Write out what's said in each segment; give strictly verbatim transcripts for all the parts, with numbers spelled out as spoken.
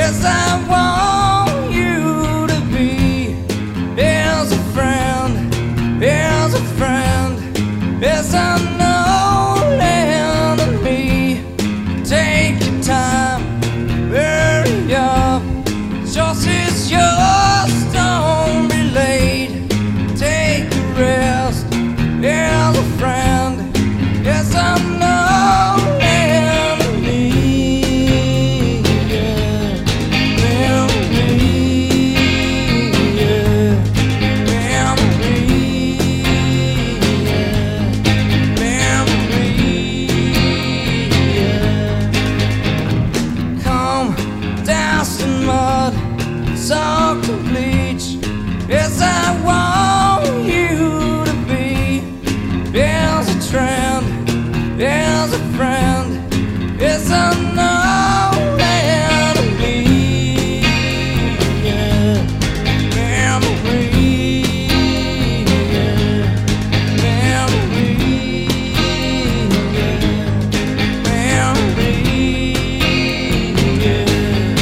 Yes, I want you to be as a friend, as a friend, as an old enemy. Take your time, hurry up. Yours is yours, don't be late. Take a rest, as a friend, as an old enemy. Yeah. Soak the bleach. Yes, I want you to be as a trend, as a friend, as an old enemy. Yeah. Memory, yeah. Memory, yeah. Memory, yeah.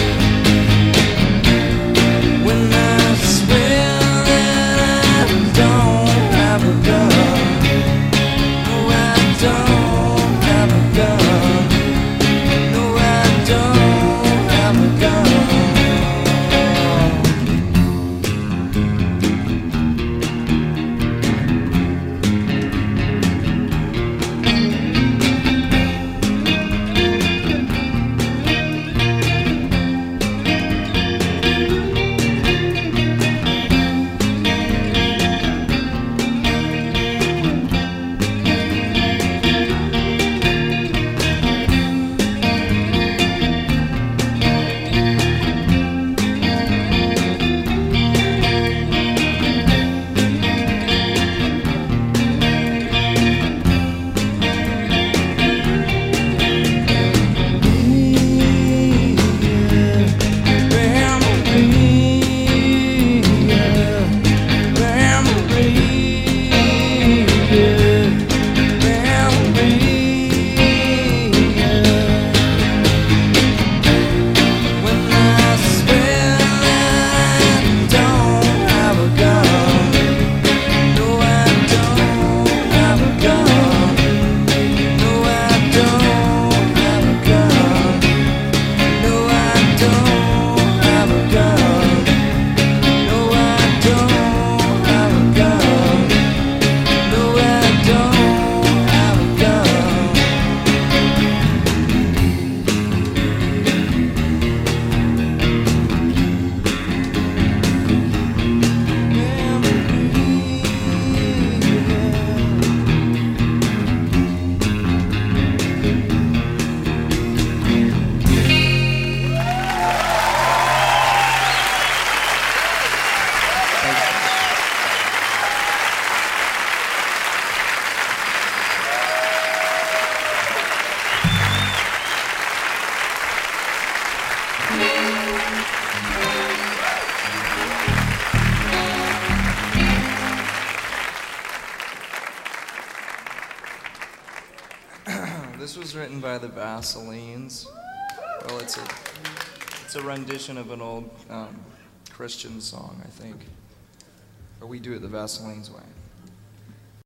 This was written by the Vaselines. Well, it's a it's a rendition of an old um, Christian song, I think. Or we do it the Vaselines way.